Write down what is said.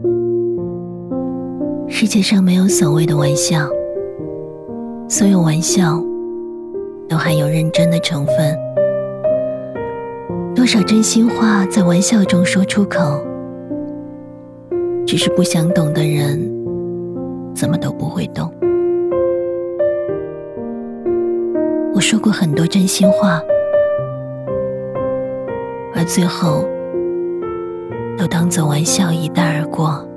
世界上没有所谓的玩笑，所有玩笑都含有认真的成分。多少真心话在玩笑中说出口，只是不想懂的人怎么都不会懂。我说过很多真心话，而最后都当作玩笑一带而过。